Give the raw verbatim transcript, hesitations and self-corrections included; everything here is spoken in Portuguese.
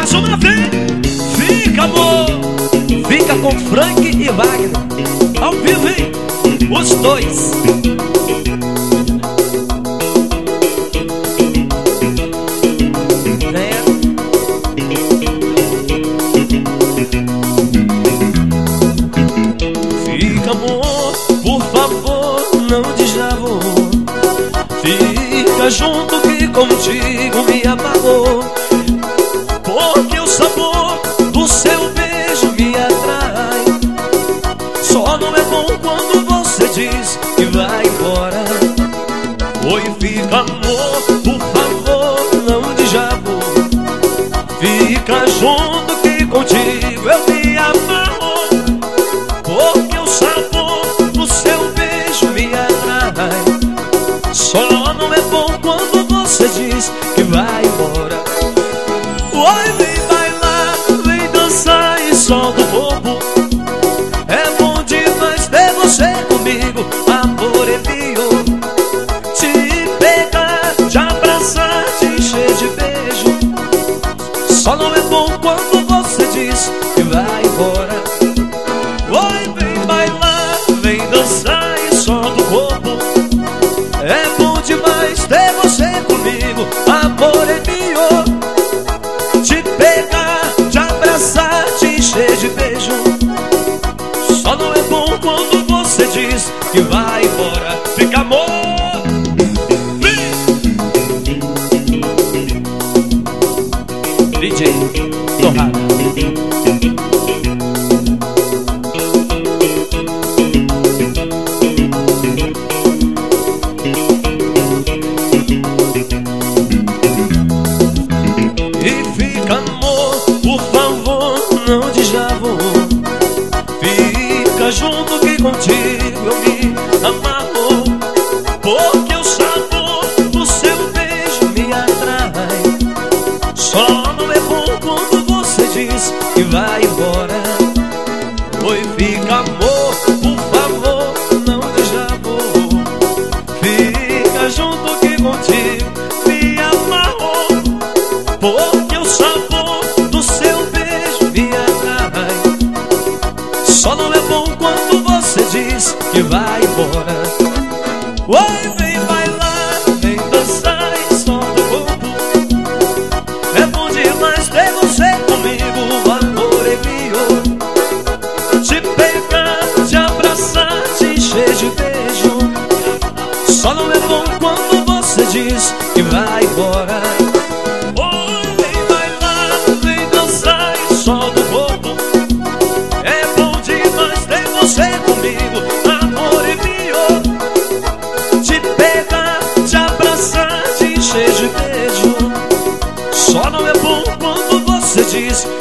Mais uma vez. Fica, amor. Fica com Frank e Wagner. Ao vivo, hein? Os dois. Venha. Fica, amor, por favor, não diz amor. Fica junto que contigo me apagou. Porque o sabor do seu beijo me atrai. Só não é bom quando você diz que vai embora. Oi, fica, amor, por favor, não diz amor. Fica junto que contigo eu me amarro. Porque o sabor do seu beijo me atrai. Só não é bom quando você diz que vai embora. Oi, vem bailar, vem dançar e solta o corpo. É bom demais ter você comigo, amor é meu. Te pegar, te abraçar, te encher de beijo. Só não é bom quando você diz que vai embora. Oi, vem bailar, vem dançar e solta o corpo. É bom demais ter você comigo, amor é meu. Te pegar, te abraçar, te encher de beijo. Só não é bom quando você diz que vai embora. Fica, amor. D J Torrada. E fica, amor, por favor, não diz amor. Fica junto que contigo eu me amarro. Porque o sabor do seu beijo me atrai. Só não é bom quando você diz que vai embora. Oi, fica, amor, por favor, não diz amor. Fica junto que contigo me amarro. Porque o sabor do seu beijo me atrai. Só não é bom quando você diz que vai embora. Oi, vem bailar, vem dançar e solta o corpo. É bom demais ter você comigo, o amor é meu. Te pegar, te abraçar, te encher de beijo. Só não é bom quando você diz que vai embora. Oi, vem bailar, vem dançar e solta o corpo. É bom demais ter você comigo, amor é meu. Te pegar, te abraçar, te encher de beijo. Só não é bom quando você diz